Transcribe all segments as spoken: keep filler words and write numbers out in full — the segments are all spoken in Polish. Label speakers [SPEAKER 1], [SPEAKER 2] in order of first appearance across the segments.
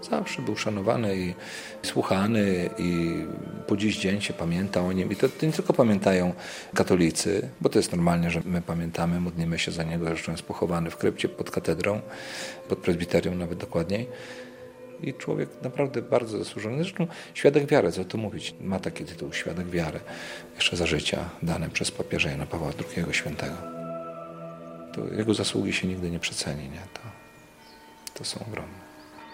[SPEAKER 1] Zawsze był szanowany i słuchany i po dziś dzień się pamięta o nim. I to, to nie tylko pamiętają katolicy, bo to jest normalne, że my pamiętamy, modlimy się za niego, zresztą jest pochowany w krypcie pod katedrą, pod prezbiterium nawet dokładniej. I człowiek naprawdę bardzo zasłużony. Zresztą świadek wiary, co tu mówić, ma taki tytuł, świadek wiary, jeszcze za życia dany przez papieża Jana Pawła drugiego Świętego. To jego zasługi się nigdy nie przeceni, nie? To, to są ogromne.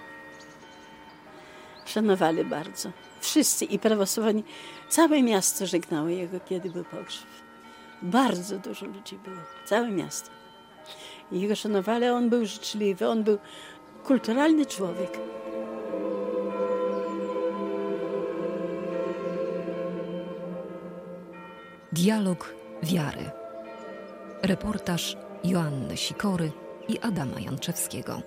[SPEAKER 2] Szanowali bardzo. Wszyscy i prawosławni. Całe miasto żegnało jego, kiedy był pogrzeb. Bardzo dużo ludzi było. Całe miasto. I jego szanowali, a on był życzliwy, on był kulturalny człowiek.
[SPEAKER 3] Dialog wiary. Reportaż Joanny Sikory i Adama Janczewskiego.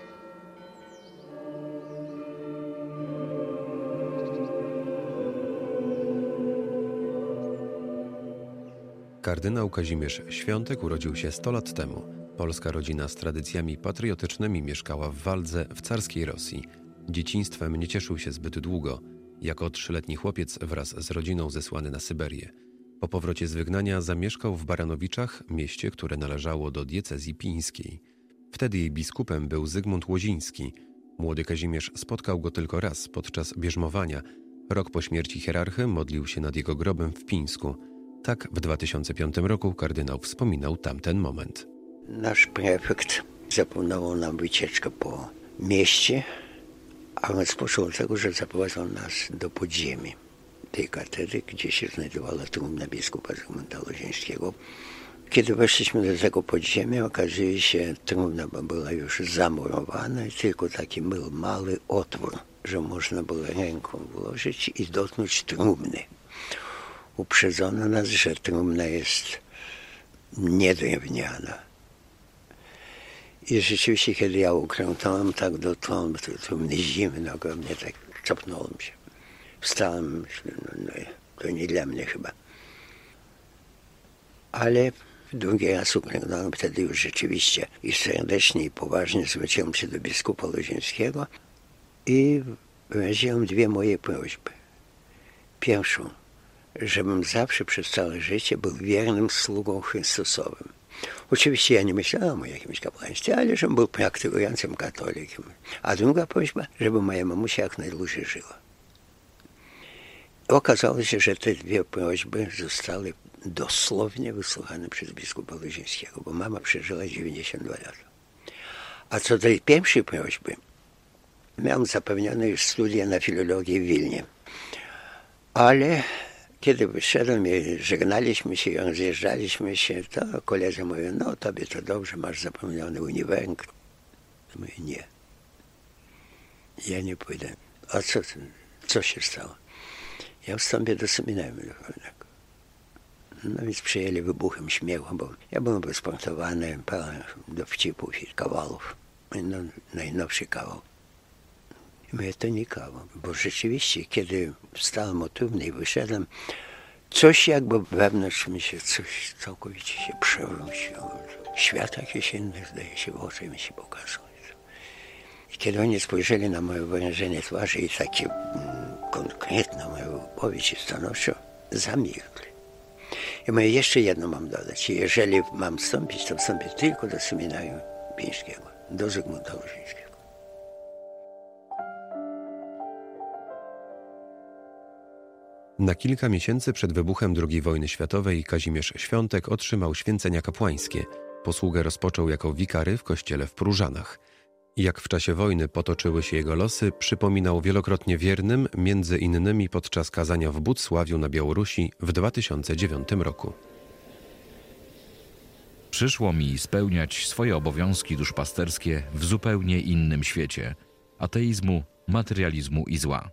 [SPEAKER 4] Kardynał Kazimierz Świątek urodził się sto lat temu. Polska rodzina z tradycjami patriotycznymi mieszkała w Waldze w carskiej Rosji. Dzieciństwem nie cieszył się zbyt długo. Jako trzyletni chłopiec wraz z rodziną zesłany na Syberię. Po powrocie z wygnania zamieszkał w Baranowiczach, mieście, które należało do diecezji pińskiej. Wtedy jej biskupem był Zygmunt Łoziński. Młody Kazimierz spotkał go tylko raz podczas bierzmowania. Rok po śmierci hierarchy modlił się nad jego grobem w Pińsku. Tak w dwa tysiące piątym roku kardynał wspominał tamten moment.
[SPEAKER 5] Nasz prefekt zaplanował nam wycieczkę po mieście, a rozpoczął od tego, że zaprowadzał nas do podziemi tej katedry, gdzie się znajdowała trumna biskupa Zygmunta Łozińskiego. Kiedy weszliśmy do tego podziemia, okazuje się, trumna była już zamurowana i tylko taki był mały otwór, że można było ręką włożyć i dotknąć trumny. Uprzedzono nas, że trumna jest niedrewniana. I rzeczywiście, kiedy ja ukrętałem tak do trumny, to trumny zimno, go mnie tak czapnąłem się. Wstałem, myślę, no, no to nie dla mnie chyba. Ale drugi raz ukrętałem, wtedy już rzeczywiście i serdecznie, i poważnie zwróciłem się do biskupa Łozińskiego i wyraziłem dwie moje prośby. Pierwszą, żebym zawsze przez całe życie był wiernym sługą Chrystusowym. Oczywiście ja nie myślałem o jakimś kapłaństwie, ale żebym był praktykującym katolikiem. A druga prośba, żeby moja mamusia jak najdłużej żyła. Okazało się, że te dwie prośby zostały dosłownie wysłuchane przez biskupa Łozińskiego, bo mama przeżyła dziewięćdziesiąt dwa lata. A co do tej pierwszej prośby, miałem zapewnione już studia na filologii w Wilnie. Ale kiedy wyszedłem i żegnaliśmy się i rozjeżdżaliśmy się, to koledzy mówią, no tobie to dobrze, masz zapewniony uniwersytet. Mówię, nie. Ja nie pójdę. A co, co się stało? Ja wstąpię do seminarium duchownego. No więc przyjęli wybuchem śmiechu, bo ja byłem wysportowany, pełen dowcipów i kawałów. No, najnowszy kawał. I mówię, to nie kawał, bo rzeczywiście, kiedy wstałem od trumny i wyszedłem, coś jakby wewnątrz mi się, coś całkowicie się przewróciło. Świat jakiś inny, zdaje się, w oczy mi się pokazał. I kiedy oni spojrzeli na moje wyrażenie twarzy i takie mm, konkretne moją wypowiedź i stanowczo, zamilkli. I mówię, jeszcze jedno mam dodać. Jeżeli mam wstąpić, to wstąpię tylko do seminarium pińskiego, do Zygmunta Łozińskiego.
[SPEAKER 4] Na kilka miesięcy przed wybuchem drugiej wojny światowej Kazimierz Świątek otrzymał święcenia kapłańskie. Posługę rozpoczął jako wikary w kościele w Próżanach. Jak w czasie wojny potoczyły się jego losy, przypominał wielokrotnie wiernym, między innymi podczas kazania w Budzsławiu na Białorusi w dwa tysiące dziewiątym roku.
[SPEAKER 6] Przyszło mi spełniać swoje obowiązki duszpasterskie w zupełnie innym świecie – ateizmu, materializmu i zła.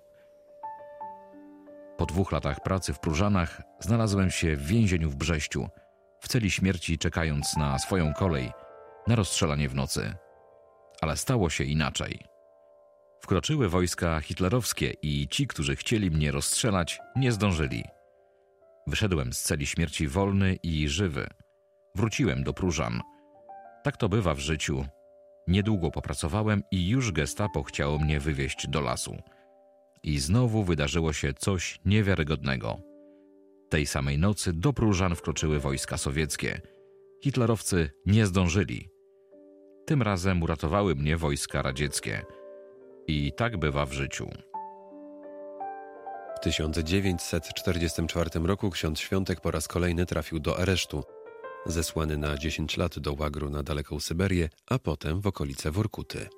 [SPEAKER 6] Po dwóch latach pracy w Próżanach znalazłem się w więzieniu w Brześciu, w celi śmierci czekając na swoją kolej, na rozstrzelanie w nocy. Ale stało się inaczej. Wkroczyły wojska hitlerowskie i ci, którzy chcieli mnie rozstrzelać, nie zdążyli. Wyszedłem z celi śmierci wolny i żywy. Wróciłem do Próżan. Tak to bywa w życiu. Niedługo popracowałem i już gestapo chciało mnie wywieźć do lasu. I znowu wydarzyło się coś niewiarygodnego. Tej samej nocy do Próżan wkroczyły wojska sowieckie. Hitlerowcy nie zdążyli. Tym razem uratowały mnie wojska radzieckie. I tak bywa w życiu.
[SPEAKER 4] W tysiąc dziewięćset czterdziestym czwartym roku ksiądz Świątek po raz kolejny trafił do aresztu. Zesłany na dziesięć lat do łagru na daleką Syberię, a potem w okolice Workuty.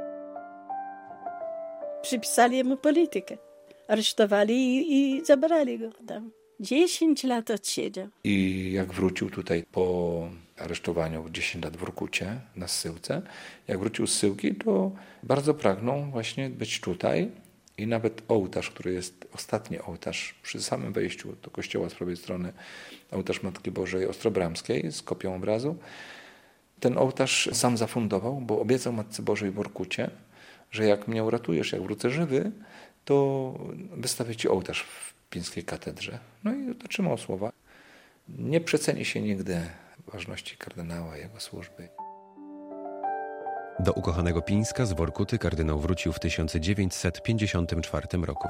[SPEAKER 2] Przypisali mu politykę. Aresztowali i, i zabrali go tam. Dziesięć lat odsiedział.
[SPEAKER 1] I jak wrócił tutaj po aresztowaniu dziesięć lat w Workucie na zsyłce, jak wrócił z zsyłki, to bardzo pragnął właśnie być tutaj. I nawet ołtarz, który jest ostatni ołtarz przy samym wejściu do kościoła z prawej strony, ołtarz Matki Bożej Ostrobramskiej z kopią obrazu, ten ołtarz sam zafundował, bo obiecał Matce Bożej w Workucie, że jak mnie uratujesz, jak wrócę żywy, to wystawię ci ołtarz w pińskiej katedrze. No i dotrzymał słowa. Nie przeceni się nigdy ważności kardynała, jego służby.
[SPEAKER 4] Do ukochanego Pińska z Workuty kardynał wrócił w tysiąc dziewięćset pięćdziesiątym czwartym roku.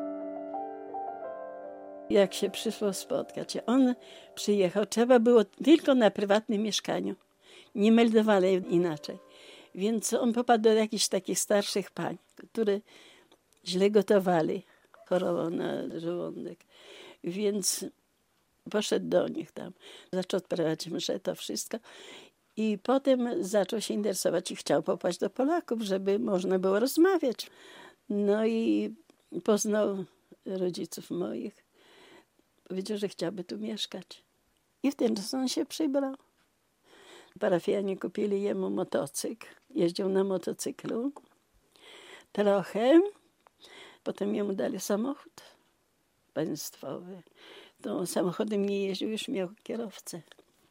[SPEAKER 2] Jak się przyszło spotkać, on przyjechał, trzeba było tylko na prywatnym mieszkaniu. Nie meldowali inaczej. Więc on popadł do jakichś takich starszych pań, które źle gotowali. Chorował na żołądek. Więc poszedł do nich tam. Zaczął odprawiać mszę, to wszystko. I potem zaczął się interesować i chciał popaść do Polaków, żeby można było rozmawiać. No i poznał rodziców moich. Powiedział, że chciałby tu mieszkać. I w ten czas on się przybrał. Parafianie kupili jemu motocykl. Jeździł na motocyklu. Trochę. Potem jemu dali samochód państwowy. To samochodem nie jeździł, już miał kierowcę.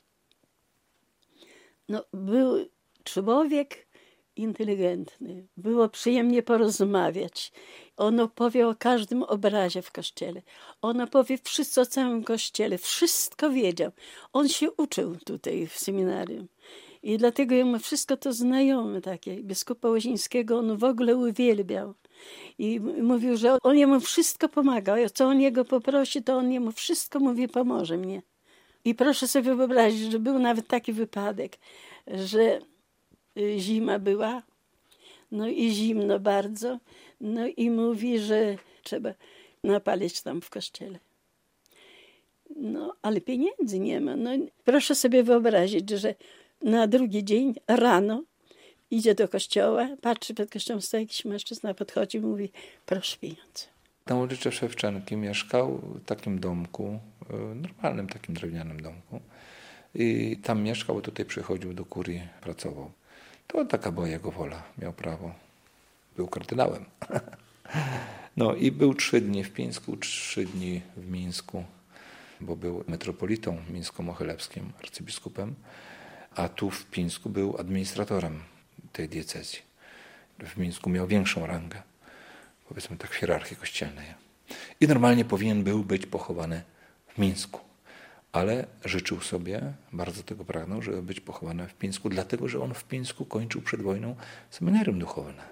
[SPEAKER 2] No, był człowiek inteligentny. Było przyjemnie porozmawiać. On opowie o każdym obrazie w kościele. On opowie wszystko o całym kościele. Wszystko wiedział. On się uczył tutaj w seminarium. I dlatego jemu wszystko to znajome takie. Biskupa Łozińskiego on w ogóle uwielbiał. I mówił, że on jemu wszystko pomagał. Co on jego poprosi, to on jemu wszystko mówi, pomoże mnie. I proszę sobie wyobrazić, że był nawet taki wypadek, że zima była, no i zimno bardzo, no i mówi, że trzeba napalić tam w kościele. No, ale pieniędzy nie ma. No, proszę sobie wyobrazić, że na drugi dzień rano idzie do kościoła, patrzy przed kościołem, stoi jakiś mężczyzna, podchodzi i mówi, proszę pieniądze.
[SPEAKER 1] Na ulicy Szewczenki mieszkał w takim domku, normalnym takim drewnianym domku. I tam mieszkał, bo tutaj przychodził do kurii, pracował. To taka była jego wola, miał prawo. Był kardynałem. No i był trzy dni w Pińsku, trzy dni w Mińsku, bo był metropolitą mińsko-mochylewskim, arcybiskupem, a tu w Pińsku był administratorem tej diecezji. W Mińsku miał większą rangę, powiedzmy tak w hierarchii kościelnej. I normalnie powinien był być pochowany w Mińsku. Ale życzył sobie, bardzo tego pragnął, żeby być pochowany w Pińsku, dlatego że on w Pińsku kończył przed wojną seminarium duchowne.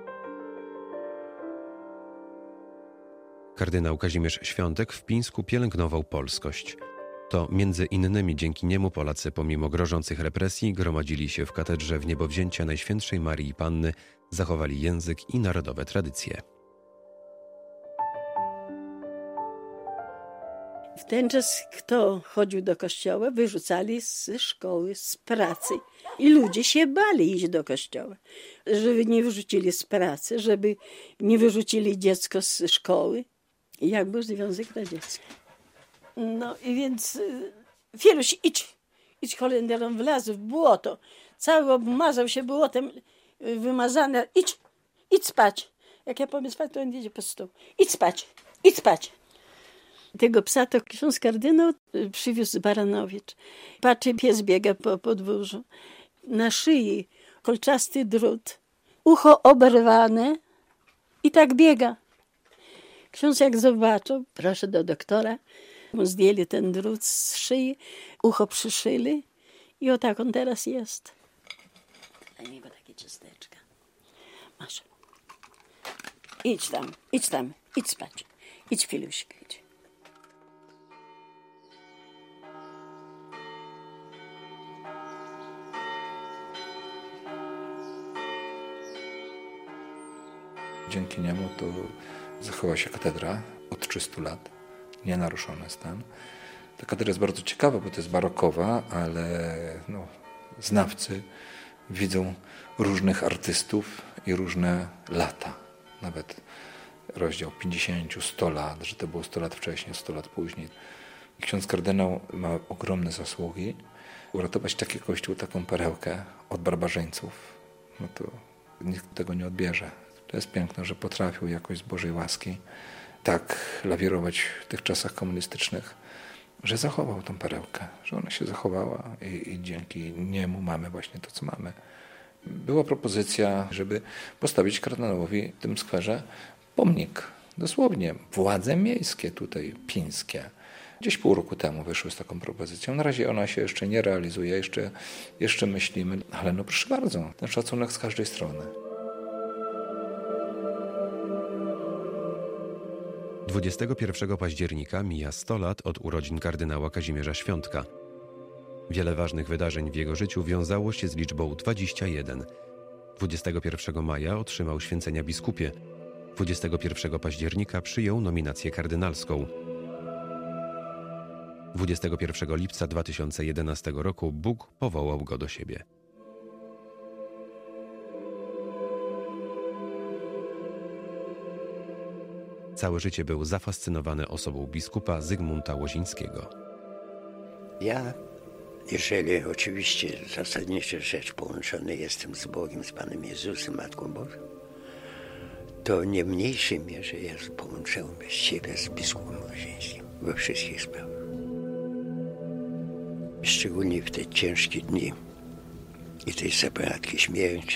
[SPEAKER 4] Kardynał Kazimierz Świątek w Pińsku pielęgnował polskość. To między innymi dzięki niemu Polacy pomimo grożących represji gromadzili się w katedrze w niebowzięcia Najświętszej Marii Panny, zachowali język i narodowe tradycje.
[SPEAKER 2] W ten czas kto chodził do kościoła, wyrzucali z szkoły, z pracy. I ludzie się bali iść do kościoła, żeby nie wyrzucili z pracy, żeby nie wyrzucili dziecko z szkoły. I jak był Związek Radziecki. No i więc Fieluś, idź, idź Holenderom, wlazł w błoto. Cały obmazał się błotem, wymazany. Idź, idź spać. Jak ja powiem spać, to on idzie po stół. Idź spać, idź spać. Tego psa to ksiądz kardynał przywiózł z Baranowicz. Patrzy, pies biega po podwórzu. Na szyi kolczasty drut, ucho oberwane i tak biega. Ksiądz jak zobaczył, proszę do doktora, mu zdjęli ten drut z szyi, ucho przyszyli i o tak on teraz jest. Dla niego taki takie ciasteczka. Masz. Idź tam, idź tam, idź spać. Idź, Filuśka, idź.
[SPEAKER 1] Dzięki niemu to zachowała się katedra od trzystu lat, nienaruszony stan. Ta katedra jest bardzo ciekawa, bo to jest barokowa, ale no, znawcy widzą różnych artystów i różne lata. Nawet rozdział pięćdziesiąt, sto lat, że to było sto lat wcześniej, sto lat później. Ksiądz kardynał ma ogromne zasługi. Uratować taki kościół, taką perełkę od barbarzyńców, no to nikt tego nie odbierze. To jest piękne, że potrafił jakoś z Bożej łaski tak lawirować w tych czasach komunistycznych, że zachował tą perełkę, że ona się zachowała i, i dzięki niemu mamy właśnie to, co mamy. Była propozycja, żeby postawić kardynałowi w tym skwerze pomnik, dosłownie władze miejskie tutaj, pińskie. Gdzieś pół roku temu wyszły z taką propozycją. Na razie ona się jeszcze nie realizuje, jeszcze, jeszcze myślimy, ale no proszę bardzo, ten szacunek z każdej strony.
[SPEAKER 4] dwudziestego pierwszego października mija sto lat od urodzin kardynała Kazimierza Świątka. Wiele ważnych wydarzeń w jego życiu wiązało się z liczbą dwadzieścia jeden. dwudziestego pierwszego maja otrzymał święcenia biskupie. dwudziestego pierwszego października przyjął nominację kardynalską. dwudziestego pierwszego lipca dwa tysiące jedenastego roku Bóg powołał go do siebie. Całe życie był zafascynowany osobą biskupa Zygmunta Łozińskiego.
[SPEAKER 5] Ja, jeżeli oczywiście zasadnicza rzecz połączony jestem z Bogiem, z Panem Jezusem, Matką Bożą, to nie w mniejszej mierze ja połączyłem siebie z biskupem Łozińskim we wszystkich sprawach. Szczególnie w te ciężkie dni i tej separatki śmierci,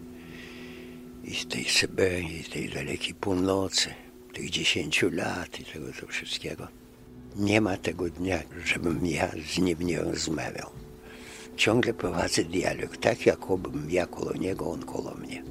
[SPEAKER 5] i tej Syberii, i tej dalekiej północy, tych dziesięciu lat i tego to wszystkiego. Nie ma tego dnia, żebym ja z nim nie rozmawiał. Ciągle prowadzę dialog, tak jakbym ja koło niego, on koło mnie.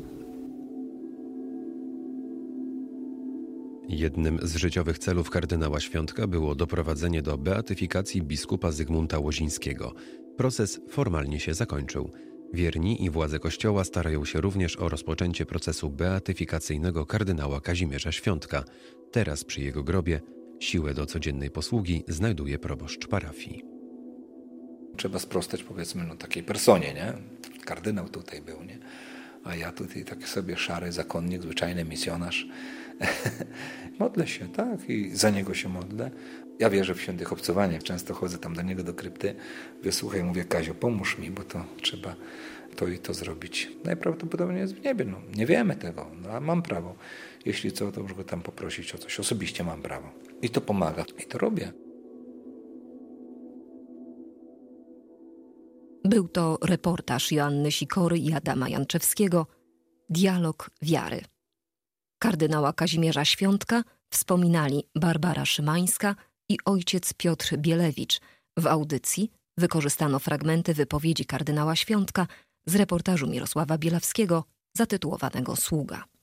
[SPEAKER 4] Jednym z życiowych celów kardynała Świątka było doprowadzenie do beatyfikacji biskupa Zygmunta Łozińskiego. Proces formalnie się zakończył. Wierni i władze Kościoła starają się również o rozpoczęcie procesu beatyfikacyjnego kardynała Kazimierza Świątka. Teraz przy jego grobie siłę do codziennej posługi znajduje proboszcz parafii.
[SPEAKER 1] Trzeba sprostać, powiedzmy, no, takiej personie, nie? Kardynał tutaj był, nie? A ja tutaj taki sobie szary zakonnik, zwyczajny misjonarz. Modlę się, tak? I za niego się modlę. Ja wierzę w świętych obcowanie. Często chodzę tam do niego, do krypty. Wysłuchaj, mówię, Kazio, pomóż mi, bo to trzeba to i to zrobić. Najprawdopodobniej jest w niebie. No, nie wiemy tego, no, a mam prawo. Jeśli co, to już go tam poprosić o coś. Osobiście mam prawo. I to pomaga. I to robię.
[SPEAKER 3] Był to reportaż Joanny Sikory i Adama Janczewskiego Dialog wiary. Kardynała Kazimierza Świątka wspominali Barbara Szymańska i ojciec Piotr Bielewicz. W audycji wykorzystano fragmenty wypowiedzi kardynała Świątka z reportażu Mirosława Bielawskiego zatytułowanego Sługa.